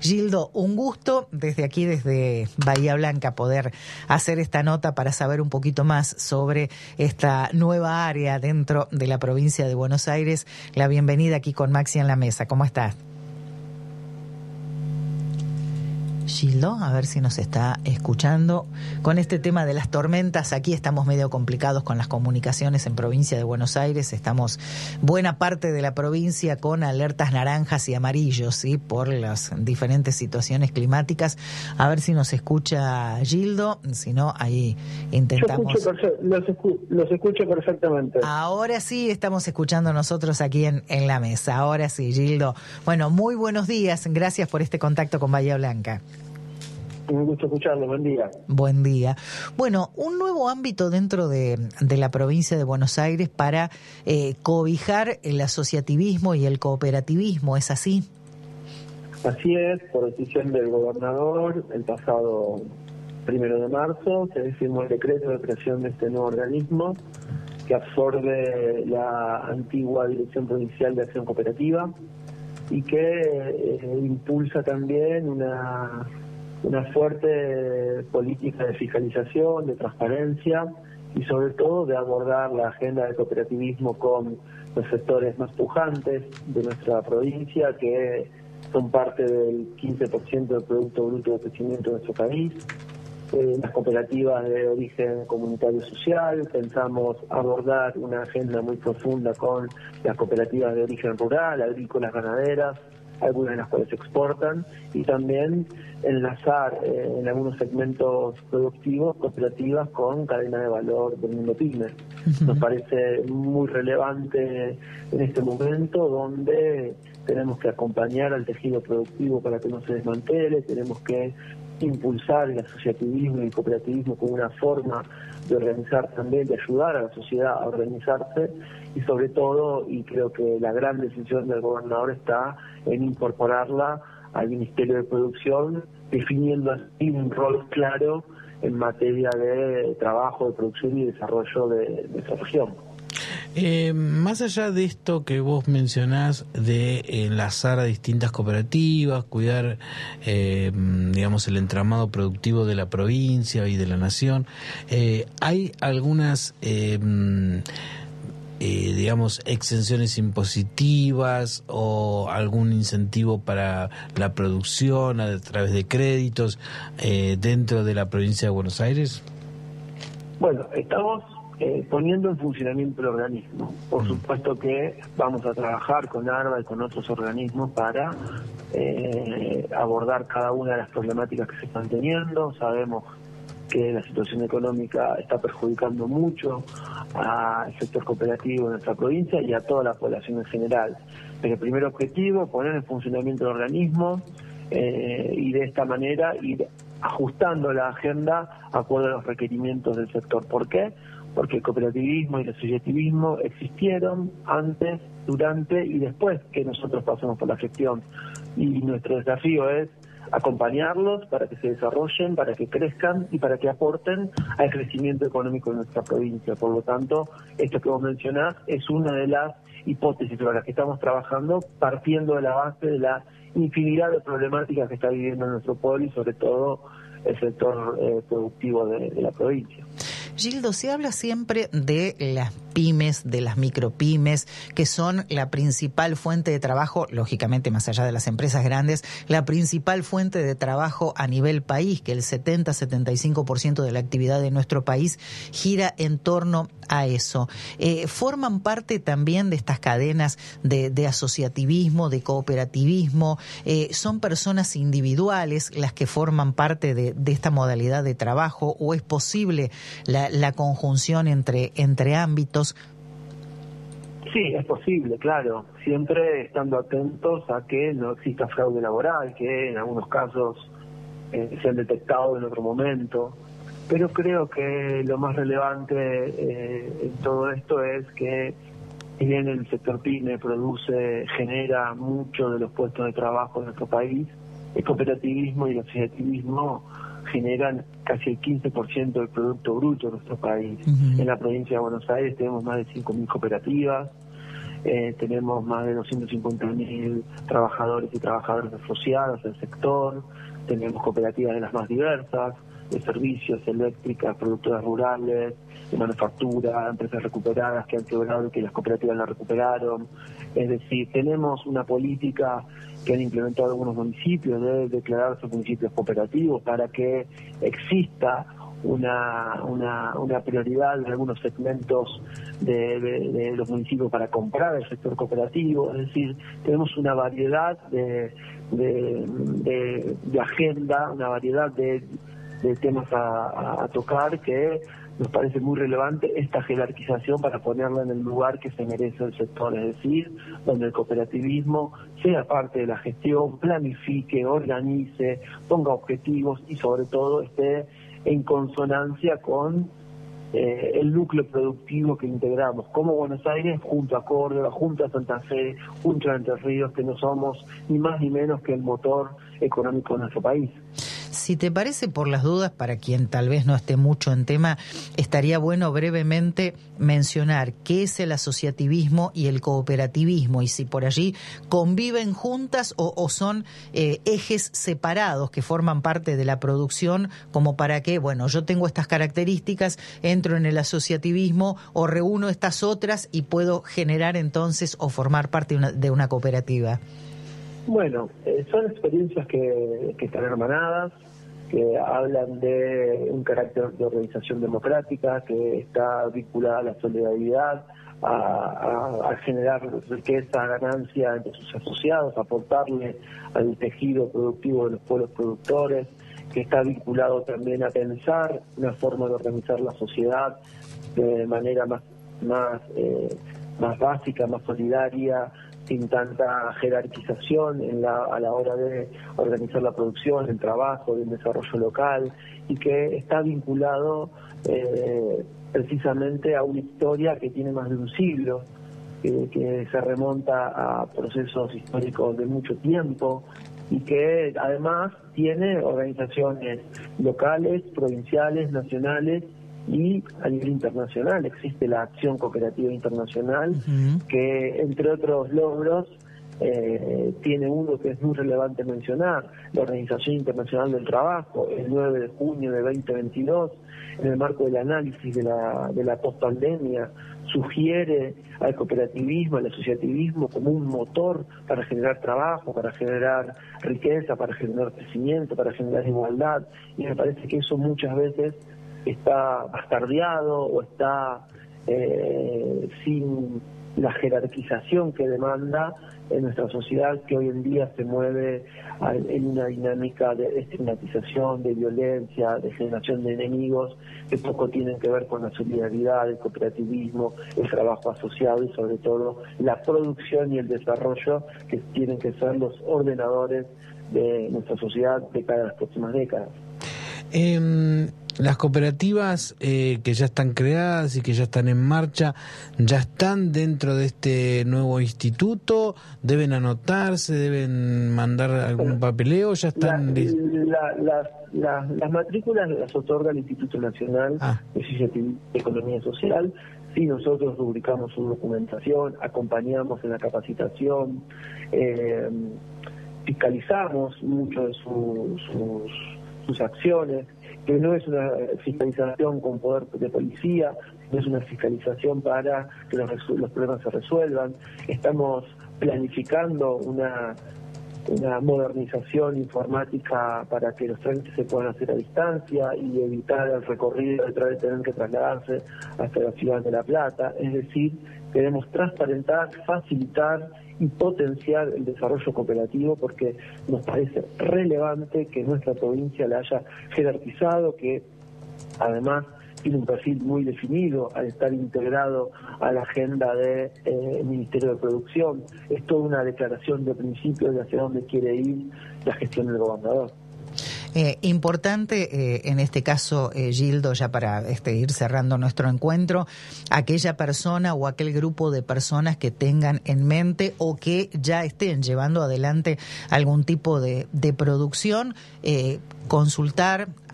Gildo, un gusto desde aquí, desde Bahía Blanca, poder hacer esta nota para saber un poquito más sobre esta nueva área dentro de la provincia de Buenos Aires. La bienvenida aquí con Maxi en la mesa. ¿Cómo estás? Gildo, a ver si nos está escuchando. Con este tema de las tormentas, aquí estamos medio complicados con las comunicaciones en provincia de Buenos Aires. Estamos buena parte de la provincia con alertas naranjas y amarillos, ¿sí? Por las diferentes situaciones climáticas. A ver si nos escucha Gildo, si no, ahí intentamos. Los escucho perfectamente. Ahora sí estamos escuchando nosotros aquí en la mesa. Ahora sí, Gildo. Bueno, muy buenos días. Gracias por este contacto con Bahía Blanca. Un gusto escucharlo, buen día. Buen día. Bueno, un nuevo ámbito dentro de la provincia de Buenos Aires para cobijar el asociativismo y el cooperativismo, ¿es así? Así es, por decisión del gobernador, el pasado 1 de marzo se firmó el decreto de creación de este nuevo organismo que absorbe la antigua Dirección Provincial de Acción Cooperativa y que impulsa también una fuerte política de fiscalización, de transparencia y sobre todo de abordar la agenda del cooperativismo con los sectores más pujantes de nuestra provincia, que son parte del 15% del Producto Bruto de Crecimiento de nuestro país. Las cooperativas de origen comunitario social, pensamos abordar una agenda muy profunda con las cooperativas de origen rural, agrícolas, ganaderas, algunas de las cuales exportan, y también enlazar en algunos segmentos productivos cooperativas con cadena de valor del mundo pyme. Nos parece muy relevante en este momento donde tenemos que acompañar al tejido productivo para que no se desmantele, tenemos que impulsar el asociativismo y el cooperativismo como una forma de organizar también, de ayudar a la sociedad a organizarse y sobre todo, y creo que la gran decisión del gobernador está en incorporarla al Ministerio de Producción, definiendo así un rol claro en materia de trabajo, de producción y desarrollo de nuestra región. Más allá de esto que vos mencionás de enlazar a distintas cooperativas, cuidar, digamos, el entramado productivo de la provincia y de la nación, hay algunas, digamos, exenciones impositivas o algún incentivo para la producción a través de créditos dentro de la provincia de Buenos Aires. Bueno, estamos poniendo en funcionamiento el organismo. Por supuesto que vamos a trabajar con ARBA y con otros organismos para abordar cada una de las problemáticas que se están teniendo. Sabemos que la situación económica está perjudicando mucho al sector cooperativo de nuestra provincia y a toda la población en general. Pero el primer objetivo, poner en funcionamiento el organismo y de esta manera ir ajustando la agenda de acuerdo a los requerimientos del sector. ¿Por qué? Porque el cooperativismo y el asociativismo existieron antes, durante y después que nosotros pasamos por la gestión. Y nuestro desafío es acompañarlos para que se desarrollen, para que crezcan y para que aporten al crecimiento económico de nuestra provincia. Por lo tanto, esto que vos mencionás es una de las hipótesis sobre las que estamos trabajando, partiendo de la base de la infinidad de problemáticas que está viviendo nuestro pueblo y sobre todo el sector productivo de la provincia. Gildo, se habla siempre de las pymes, de las micropymes, que son la principal fuente de trabajo, lógicamente más allá de las empresas grandes, la principal fuente de trabajo a nivel país, que el 70-75% de la actividad de nuestro país gira en torno a eso. Forman parte también de estas cadenas de asociativismo, de cooperativismo, son personas individuales las que forman parte de esta modalidad de trabajo, o es posible la conjunción entre ámbitos. Sí, es posible, claro, siempre estando atentos a que no exista fraude laboral, que en algunos casos se han detectado en otro momento, pero creo que lo más relevante en todo esto es que si bien el sector pyme genera mucho de los puestos de trabajo en nuestro país, el cooperativismo y el asociativismo generan casi el 15% del Producto Bruto de nuestro país. En la provincia de Buenos Aires tenemos más de 5.000 cooperativas, tenemos más de 250.000 trabajadores y trabajadoras asociadas al sector, tenemos cooperativas de las más diversas, de servicios, eléctricas, productoras rurales, de manufactura, empresas recuperadas que han quebrado y que las cooperativas la recuperaron. Es decir, tenemos una política que han implementado algunos municipios de declarar sus municipios cooperativos para que exista una prioridad en algunos segmentos de los municipios para comprar el sector cooperativo. Es decir, tenemos una variedad de agenda, una variedad de temas a tocar que nos parece muy relevante esta jerarquización para ponerla en el lugar que se merece el sector, es decir, donde el cooperativismo sea parte de la gestión, planifique, organice, ponga objetivos y sobre todo esté en consonancia con el núcleo productivo que integramos como Buenos Aires junto a Córdoba, junto a Santa Fe, junto a Entre Ríos, que no somos ni más ni menos que el motor económico de nuestro país. Si te parece, por las dudas, para quien tal vez no esté mucho en tema, estaría bueno brevemente mencionar qué es el asociativismo y el cooperativismo, y si por allí conviven juntas o son ejes separados que forman parte de la producción, como para que, bueno, yo tengo estas características, entro en el asociativismo o reúno estas otras y puedo generar entonces o formar parte de una cooperativa. Bueno, son experiencias que están hermanadas, que hablan de un carácter de organización democrática, que está vinculada a la solidaridad, a generar riqueza, ganancia entre sus asociados, aportarle al tejido productivo de los pueblos productores, que está vinculado también a pensar una forma de organizar la sociedad de manera más básica, más solidaria, sin tanta jerarquización a la hora de organizar la producción, el trabajo, el desarrollo local, y que está vinculado precisamente a una historia que tiene más de un siglo, que se remonta a procesos históricos de mucho tiempo y que además tiene organizaciones locales, provinciales, nacionales y a nivel internacional. Existe la Acción Cooperativa Internacional, que entre otros logros tiene uno que es muy relevante mencionar, la Organización Internacional del Trabajo, el 9 de junio de 2022, en el marco del análisis de la post-pandemia, sugiere al cooperativismo, al asociativismo como un motor para generar trabajo, para generar riqueza, para generar crecimiento, para generar igualdad, y me parece que eso muchas veces está bastardeado o está sin la jerarquización que demanda en nuestra sociedad, que hoy en día se mueve en una dinámica de estigmatización, de violencia, de generación de enemigos que poco tienen que ver con la solidaridad, el cooperativismo, el trabajo asociado y sobre todo la producción y el desarrollo, que tienen que ser los ordenadores de nuestra sociedad de cara a las próximas décadas. Las cooperativas que ya están creadas y que ya están en marcha, ¿ya están dentro de este nuevo instituto? ¿Deben anotarse? ¿Deben mandar algún papeleo? ¿Ya están? Las matrículas las otorga el Instituto Nacional de Economía Social. Sí, nosotros rubricamos su documentación, acompañamos en la capacitación, fiscalizamos mucho de sus acciones, que no es una fiscalización con poder de policía, no es una fiscalización para que los problemas se resuelvan. Estamos planificando una modernización informática para que los trámites se puedan hacer a distancia y evitar el recorrido de tener que trasladarse hasta la ciudad de La Plata. Es decir, queremos transparentar, facilitar y potenciar el desarrollo cooperativo, porque nos parece relevante que nuestra provincia la haya jerarquizado, que además tiene un perfil muy definido al estar integrado a la agenda del Ministerio de Producción. Es toda una declaración de principios de hacia dónde quiere ir la gestión del gobernador. Importante en este caso, Gildo, ya para ir cerrando nuestro encuentro, aquella persona o aquel grupo de personas que tengan en mente o que ya estén llevando adelante algún tipo de producción, consultar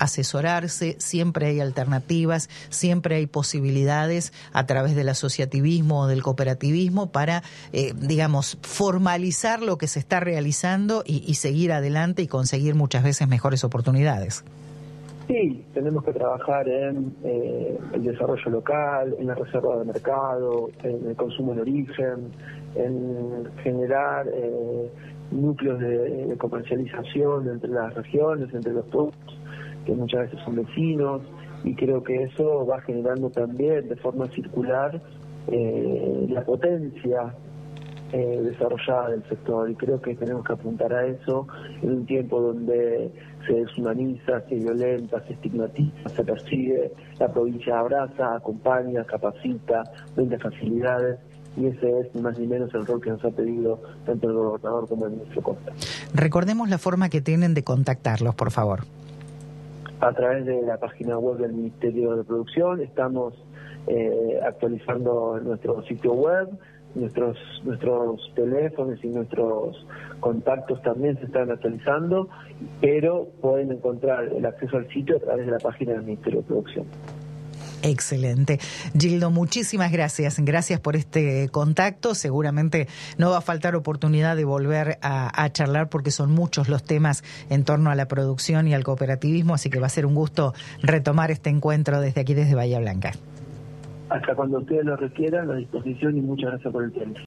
asesorarse, siempre hay alternativas, siempre hay posibilidades a través del asociativismo o del cooperativismo para, digamos, formalizar lo que se está realizando y seguir adelante y conseguir muchas veces mejores oportunidades. Sí, tenemos que trabajar en el desarrollo local, en la reserva de mercado, en el consumo en origen, en generar núcleos de comercialización entre las regiones, entre los pueblos, que muchas veces son vecinos, y creo que eso va generando también de forma circular la potencia desarrollada del sector, y creo que tenemos que apuntar a eso en un tiempo donde se deshumaniza, se violenta, se estigmatiza, se persigue. La provincia abraza, acompaña, capacita, brinda facilidades, y ese es ni más ni menos el rol que nos ha pedido tanto el gobernador como el ministro Costa. Recordemos la forma que tienen de contactarlos, por favor. A través de la página web del Ministerio de Producción estamos actualizando nuestro sitio web. Nuestros teléfonos y nuestros contactos también se están actualizando, pero pueden encontrar el acceso al sitio a través de la página del Ministerio de Producción. Excelente. Gildo, muchísimas gracias. Gracias por este contacto. Seguramente no va a faltar oportunidad de volver a charlar porque son muchos los temas en torno a la producción y al cooperativismo, así que va a ser un gusto retomar este encuentro desde aquí, desde Bahía Blanca. Hasta cuando ustedes lo requieran, a disposición, y muchas gracias por el tiempo.